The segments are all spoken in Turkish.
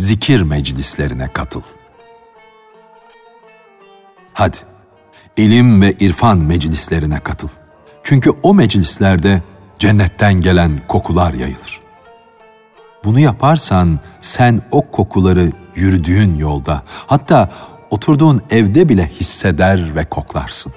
zikir meclislerine katıl. Hadi, ilim ve irfan meclislerine katıl. Çünkü o meclislerde cennetten gelen kokular yayılır. Bunu yaparsan sen o kokuları yürüdüğün yolda, hatta oturduğun evde bile hisseder ve koklarsın.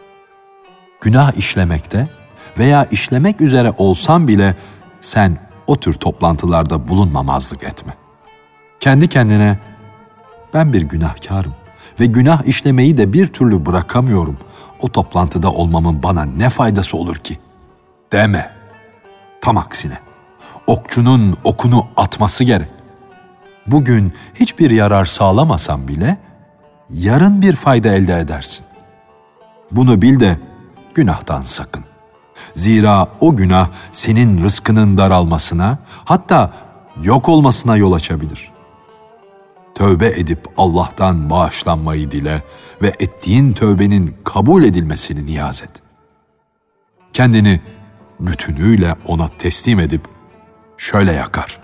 Günah işlemekte veya işlemek üzere olsan bile sen o tür toplantılarda bulunmamazlık etme. Kendi kendine, ben bir günahkarım ve günah işlemeyi de bir türlü bırakamıyorum. O toplantıda olmamın bana ne faydası olur ki? Deme. Tam aksine, okçunun okunu atması gerek. Bugün hiçbir yarar sağlamasan bile yarın bir fayda elde edersin. Bunu bil de günahtan sakın. Zira o günah senin rızkının daralmasına, hatta yok olmasına yol açabilir. Tövbe edip Allah'tan bağışlanmayı dile ve ettiğin tövbenin kabul edilmesini niyaz et. Kendini bütünüyle ona teslim edip şöyle yakar: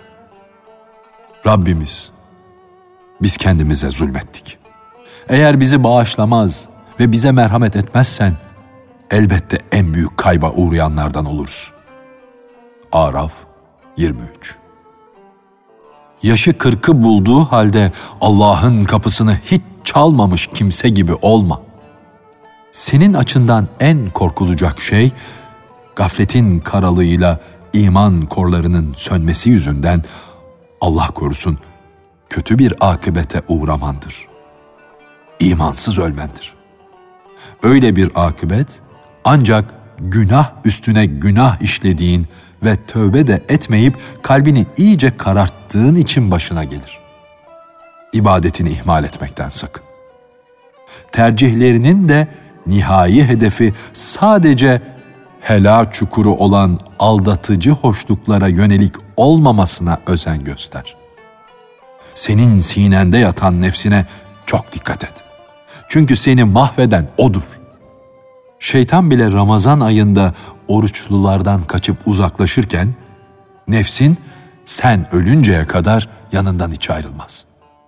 Rabbimiz, biz kendimize zulmettik. Eğer bizi bağışlamaz ve bize merhamet etmezsen, elbette en büyük kayba uğrayanlardan oluruz. Araf 23. Yaşı 40'ı bulduğu halde Allah'ın kapısını hiç çalmamış kimse gibi olma. Senin açından en korkulacak şey, gafletin karalığıyla iman korlarının sönmesi yüzünden, Allah korusun, kötü bir akıbete uğramandır. İmansız ölmendir. Öyle bir akıbet ancak günah üstüne günah işlediğin ve tövbe de etmeyip kalbini iyice kararttığın için başına gelir. İbadetini ihmal etmekten sakın. Tercihlerinin de nihai hedefi sadece helak çukuru olan aldatıcı hoşluklara yönelik olmamasına özen göster. Senin sinende yatan nefsine çok dikkat et. Çünkü seni mahveden odur. Şeytan bile Ramazan ayında oruçlulardan kaçıp uzaklaşırken, nefsin sen ölünceye kadar yanından hiç ayrılmaz.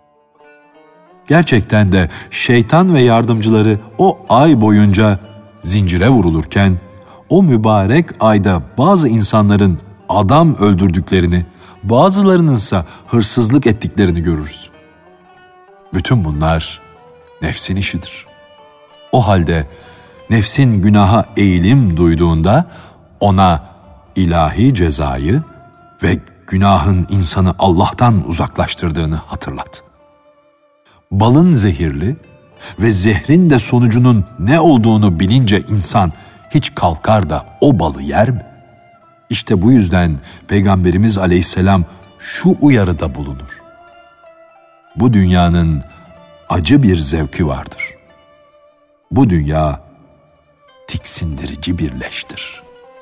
Gerçekten de şeytan ve yardımcıları o ay boyunca zincire vurulurken, o mübarek ayda bazı insanların adam öldürdüklerini, bazılarının ise hırsızlık ettiklerini görürüz. Bütün bunlar nefsin işidir. O halde nefsin günaha eğilim duyduğunda ona ilahi cezayı ve günahın insanı Allah'tan uzaklaştırdığını hatırlat. Balın zehirli ve zehrin de sonucunun ne olduğunu bilince insan hiç kalkar da o balı yer mi? İşte bu yüzden Peygamberimiz Aleyhisselam şu uyarıda bulunur: bu dünyanın acı bir zevki vardır. Bu dünya tiksindirici bir leştir.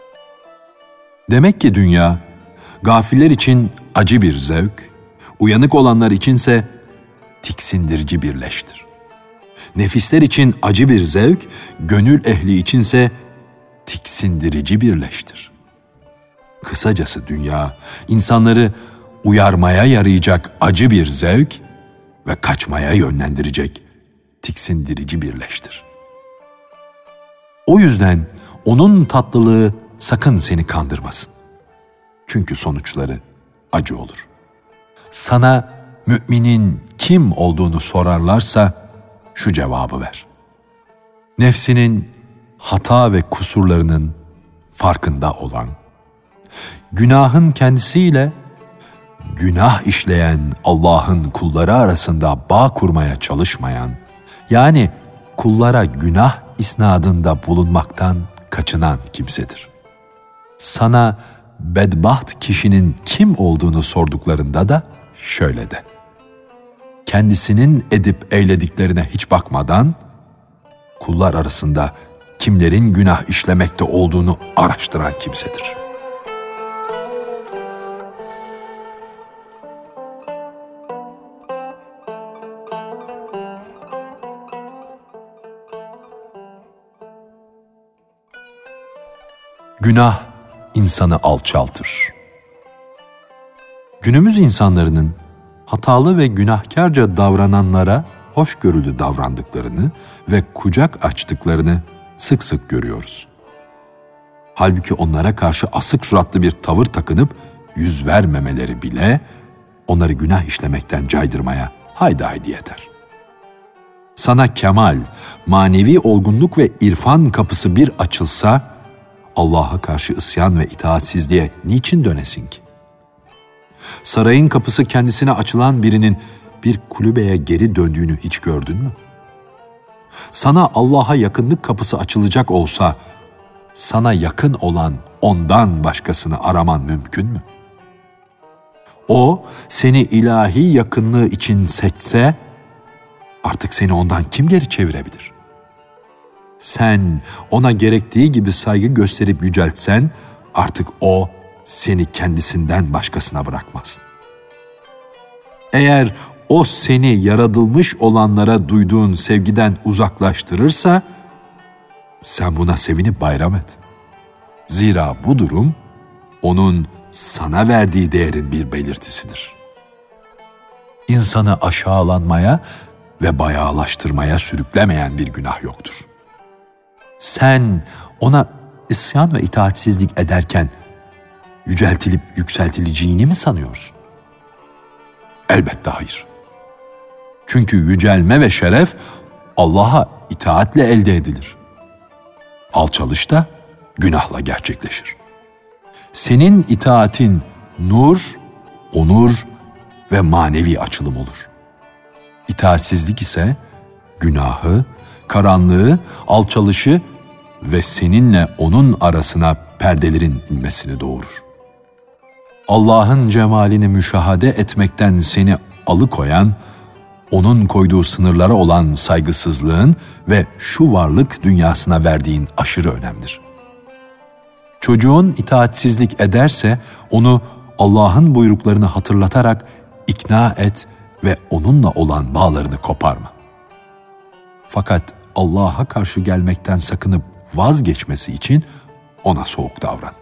Demek ki dünya, gafiller için acı bir zevk, uyanık olanlar içinse tiksindirici bir leştir. Nefisler için acı bir zevk, gönül ehli içinse tiksindirici bir leştir. Kısacası dünya, insanları uyarmaya yarayacak acı bir zevk ve kaçmaya yönlendirecek tiksindirici bir leştir. O yüzden onun tatlılığı sakın seni kandırmasın. Çünkü sonuçları acı olur. Sana müminin kim olduğunu sorarlarsa şu cevabı ver: nefsinin hata ve kusurlarının farkında olan, günahın kendisiyle günah işleyen Allah'ın kulları arasında bağ kurmaya çalışmayan, yani kullara günah isnadında bulunmaktan kaçınan kimsedir. Sana bedbaht kişinin kim olduğunu sorduklarında da şöyle de: kendisinin edip eylediklerine hiç bakmadan, kullar arasında kimlerin günah işlemekte olduğunu araştıran kimsedir. Günah insanı alçaltır. Günümüz insanların hatalı ve günahkarca davrananlara hoşgörülü davrandıklarını ve kucak açtıklarını sık sık görüyoruz. Halbuki onlara karşı asık suratlı bir tavır takınıp yüz vermemeleri bile onları günah işlemekten caydırmaya haydi haydi yeter. Sana kemal, manevi olgunluk ve irfan kapısı bir açılsa, Allah'a karşı isyan ve itaatsizliğe niçin dönesin ki? Sarayın kapısı kendisine açılan birinin bir kulübeye geri döndüğünü hiç gördün mü? Sana Allah'a yakınlık kapısı açılacak olsa, sana yakın olan ondan başkasını araman mümkün mü? O, seni ilahi yakınlığı için seçse, artık seni ondan kim geri çevirebilir? Sen ona gerektiği gibi saygı gösterip yüceltsen, artık o seni kendisinden başkasına bırakmaz. Eğer o seni yaratılmış olanlara duyduğun sevgiden uzaklaştırırsa, sen buna sevinip bayram et. Zira bu durum, onun sana verdiği değerin bir belirtisidir. İnsanı aşağılanmaya ve bayağılaştırmaya sürüklemeyen bir günah yoktur. Sen ona isyan ve itaatsizlik ederken yüceltilip yükseltileceğini mi sanıyorsun? Elbette hayır. Çünkü yücelme ve şeref Allah'a itaatle elde edilir. Alçalış da günahla gerçekleşir. Senin itaatin nur, onur ve manevi açılım olur. İtaatsizlik ise günahı, karanlığı, alçalışı ve seninle onun arasına perdelerin inmesini doğurur. Allah'ın cemalini müşahede etmekten seni alıkoyan, onun koyduğu sınırlara olan saygısızlığın ve şu varlık dünyasına verdiğin aşırı önemdir. Çocuğun itaatsizlik ederse onu Allah'ın buyruklarını hatırlatarak ikna et ve onunla olan bağlarını koparma. Fakat Allah'a karşı gelmekten sakınıp vazgeçmesi için ona soğuk davran.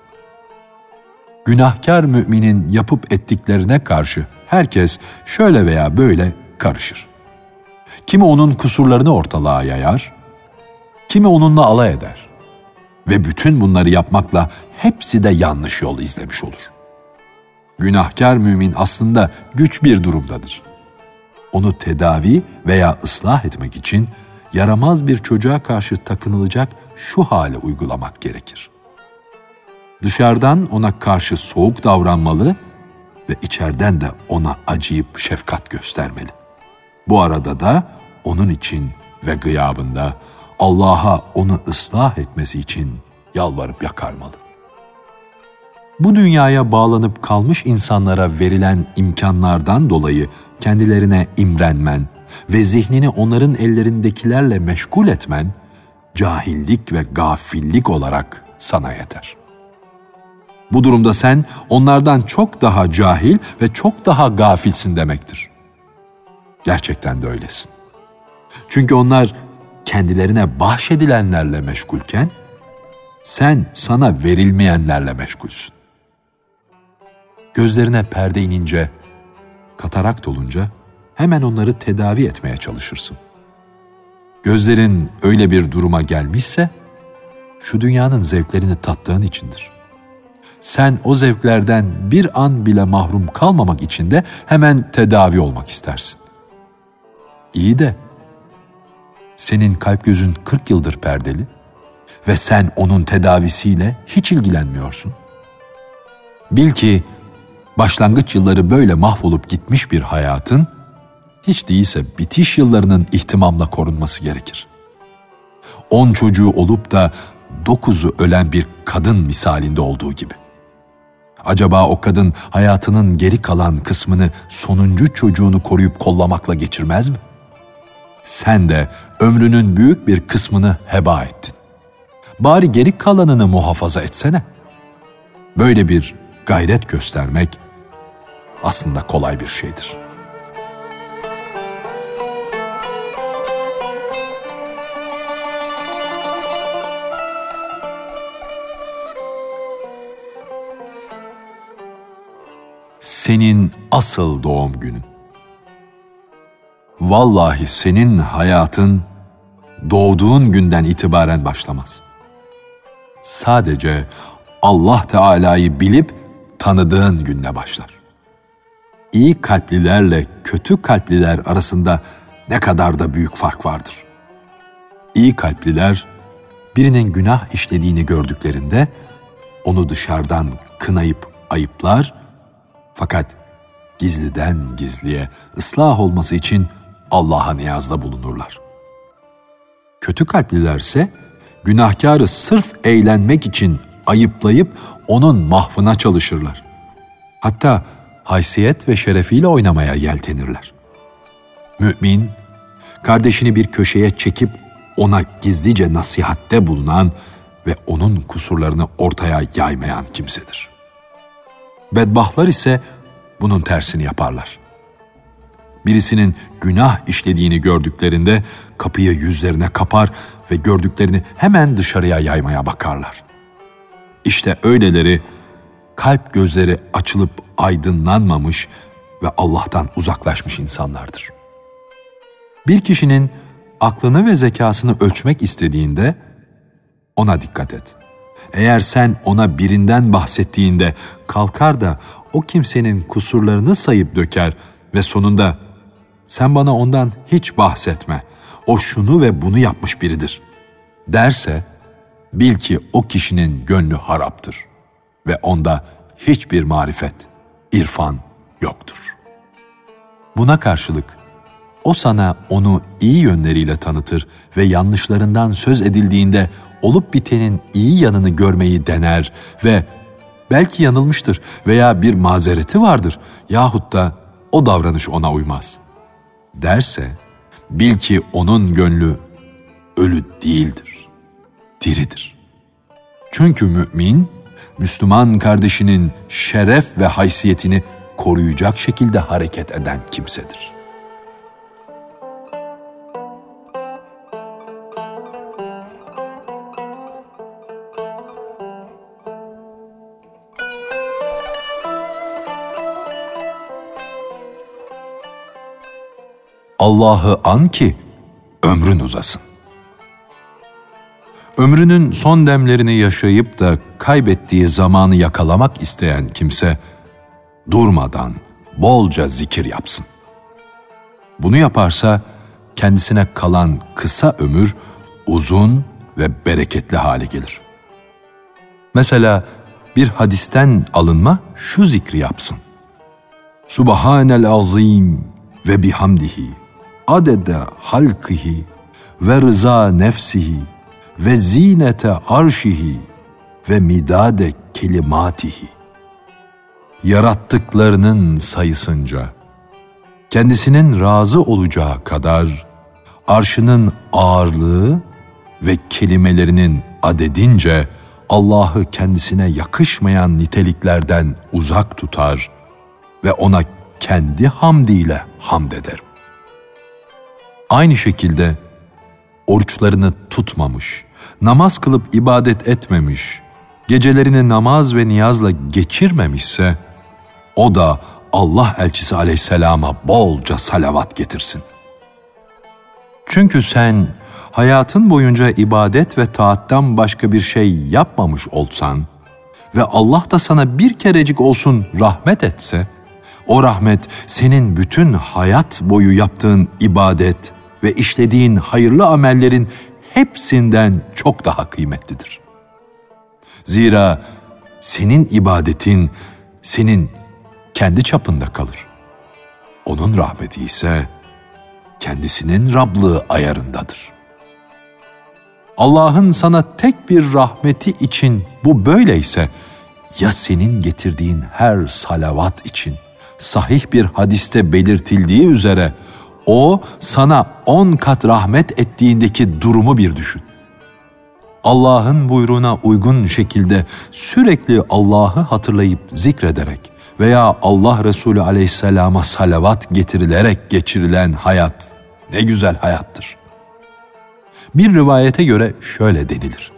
Günahkar müminin yapıp ettiklerine karşı herkes şöyle veya böyle karışır. Kimi onun kusurlarını ortalığa yayar, kimi onunla alay eder. Ve bütün bunları yapmakla hepsi de yanlış yol izlemiş olur. Günahkar mümin aslında güç bir durumdadır. Onu tedavi veya ıslah etmek için yaramaz bir çocuğa karşı takınılacak şu hale uygulamak gerekir. Dışarıdan ona karşı soğuk davranmalı ve içeriden de ona acıyıp şefkat göstermeli. Bu arada da onun için ve gıyabında Allah'a onu ıslah etmesi için yalvarıp yakarmalı. Bu dünyaya bağlanıp kalmış insanlara verilen imkanlardan dolayı kendilerine imrenmen ve zihnini onların ellerindekilerle meşgul etmen, cahillik ve gafillik olarak sana yeter. Bu durumda sen onlardan çok daha cahil ve çok daha gafilsin demektir. Gerçekten de öylesin. Çünkü onlar kendilerine bahşedilenlerle meşgulken, sen sana verilmeyenlerle meşgulsün. Gözlerine perde inince, katarakt olunca hemen onları tedavi etmeye çalışırsın. Gözlerin öyle bir duruma gelmişse, şu dünyanın zevklerini tattığın içindir. Sen o zevklerden bir an bile mahrum kalmamak için de hemen tedavi olmak istersin. İyi de, senin kalp gözün 40 yıldır perdeli ve sen onun tedavisiyle hiç ilgilenmiyorsun. Bil ki, başlangıç yılları böyle mahvolup gitmiş bir hayatın, hiç değilse bitiş yıllarının ihtimamla korunması gerekir. 10 çocuğu olup da 9'u ölen bir kadın misalinde olduğu gibi. Acaba o kadın hayatının geri kalan kısmını sonuncu çocuğunu koruyup kollamakla geçirmez mi? Sen de ömrünün büyük bir kısmını heba ettin. Bari geri kalanını muhafaza etsene. Böyle bir gayret göstermek aslında kolay bir şeydir. Senin asıl doğum günün. vallahi senin hayatın doğduğun günden itibaren başlamaz. Sadece Allah Teala'yı bilip tanıdığın günle başlar. İyi kalplilerle kötü kalpliler arasında ne kadar da büyük fark vardır. İyi kalpliler birinin günah işlediğini gördüklerinde onu dışarıdan kınayıp ayıplar, fakat gizliden gizliye ıslah olması için Allah'a niyazda bulunurlar. Kötü kalplilerse günahkarı sırf eğlenmek için ayıplayıp onun mahvına çalışırlar. Hatta haysiyet ve şerefiyle oynamaya yeltenirler. Mümin, kardeşini bir köşeye çekip ona gizlice nasihatte bulunan ve onun kusurlarını ortaya yaymayan kimsedir. Bedbahtlar ise bunun tersini yaparlar. Birisinin günah işlediğini gördüklerinde kapıyı yüzlerine kapar ve gördüklerini hemen dışarıya yaymaya bakarlar. İşte öyleleri kalp gözleri açılıp aydınlanmamış ve Allah'tan uzaklaşmış insanlardır. Bir kişinin aklını ve zekasını ölçmek istediğinde ona dikkat et. Eğer sen ona birinden bahsettiğinde kalkar da o kimsenin kusurlarını sayıp döker ve sonunda sen bana ondan hiç bahsetme, o şunu ve bunu yapmış biridir derse, bil ki o kişinin gönlü haraptır ve onda hiçbir marifet, irfan yoktur. Buna karşılık o sana onu iyi yönleriyle tanıtır ve yanlışlarından söz edildiğinde olup bitenin iyi yanını görmeyi dener ve belki yanılmıştır veya bir mazereti vardır yahut da o davranış ona uymaz derse, bil ki onun gönlü ölü değildir, diridir. Çünkü mümin, Müslüman kardeşinin şeref ve haysiyetini koruyacak şekilde hareket eden kimsedir. Allah'ı an ki ömrün uzasın. Ömrünün son demlerini yaşayıp da kaybettiği zamanı yakalamak isteyen kimse durmadan bolca zikir yapsın. Bunu yaparsa kendisine kalan kısa ömür uzun ve bereketli hale gelir. Mesela bir hadisten alınma şu zikri yapsın. Subhanel azim ve bihamdihi adede halkihi ve rıza nefsihi ve zinete arşihi ve midade kelimatihi. Yarattıklarının sayısınca, kendisinin razı olacağı kadar, arşının ağırlığı ve kelimelerinin adedince Allah'ı kendisine yakışmayan niteliklerden uzak tutar ve ona kendi hamdiyle hamd ederim. Aynı şekilde oruçlarını tutmamış, namaz kılıp ibadet etmemiş, gecelerini namaz ve niyazla geçirmemişse, o da Allah elçisi aleyhisselama bolca salavat getirsin. Çünkü sen hayatın boyunca ibadet ve taattan başka bir şey yapmamış olsan ve Allah da sana bir kerecik olsun rahmet etse, o rahmet senin bütün hayat boyu yaptığın ibadet ve işlediğin hayırlı amellerin hepsinden çok daha kıymetlidir. Zira senin ibadetin senin kendi çapında kalır. Onun rahmeti ise kendisinin Rablığı ayarındadır. Allah'ın sana tek bir rahmeti için bu böyleyse, ya senin getirdiğin her salavat için sahih bir hadiste belirtildiği üzere o sana 10 kat rahmet ettiğindeki durumu bir düşün. Allah'ın buyruğuna uygun şekilde sürekli Allah'ı hatırlayıp zikrederek veya Allah Resulü aleyhisselama salavat getirilerek geçirilen hayat ne güzel hayattır. Bir rivayete göre şöyle denilir: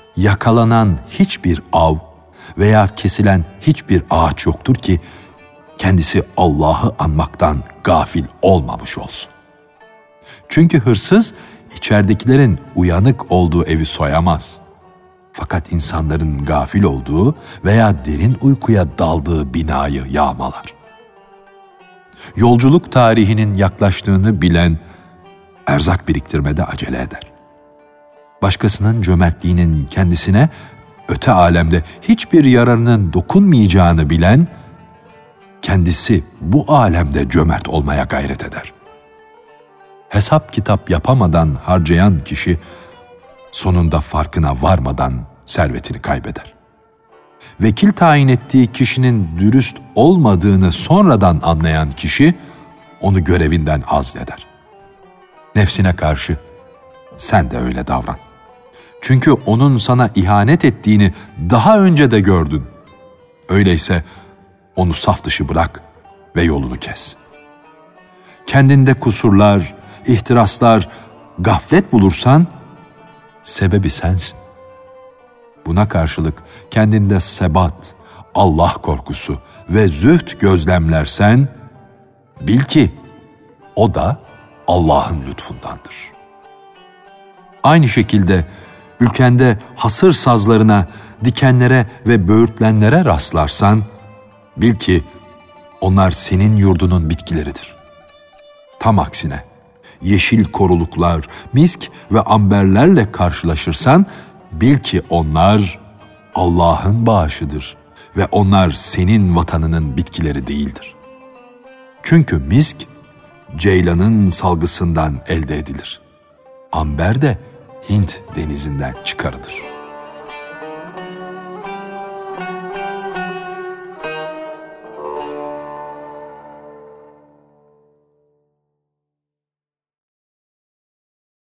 yakalanan hiçbir av veya kesilen hiçbir ağaç yoktur ki kendisi Allah'ı anmaktan gafil olmamış olsun. Çünkü hırsız içeridekilerin uyanık olduğu evi soyamaz. Fakat insanların gafil olduğu veya derin uykuya daldığı binayı yağmalar. Yolculuk tarihinin yaklaştığını bilen erzak biriktirmede acele eder. Başkasının cömertliğinin kendisine öte alemde hiçbir yararının dokunmayacağını bilen, kendisi bu alemde cömert olmaya gayret eder. Hesap kitap yapamadan harcayan kişi, sonunda farkına varmadan servetini kaybeder. Vekil tayin ettiği kişinin dürüst olmadığını sonradan anlayan kişi, onu görevinden azleder. Nefsine karşı sen de öyle davran. Çünkü onun sana ihanet ettiğini daha önce de gördün. Öyleyse onu saf dışı bırak ve yolunu kes. Kendinde kusurlar, ihtiraslar, gaflet bulursan sebebi sensin. Buna karşılık kendinde sebat, Allah korkusu ve zühd gözlemlersen bil ki o da Allah'ın lütfundandır. Aynı şekilde ülkende hasır sazlarına, dikenlere ve böğürtlenlere rastlarsan bil ki onlar senin yurdunun bitkileridir. Tam aksine yeşil koruluklar, misk ve amberlerle karşılaşırsan bil ki onlar Allah'ın bağışıdır ve onlar senin vatanının bitkileri değildir. Çünkü misk ceylanın salgısından elde edilir. Amber de Hint denizinden çıkarılır.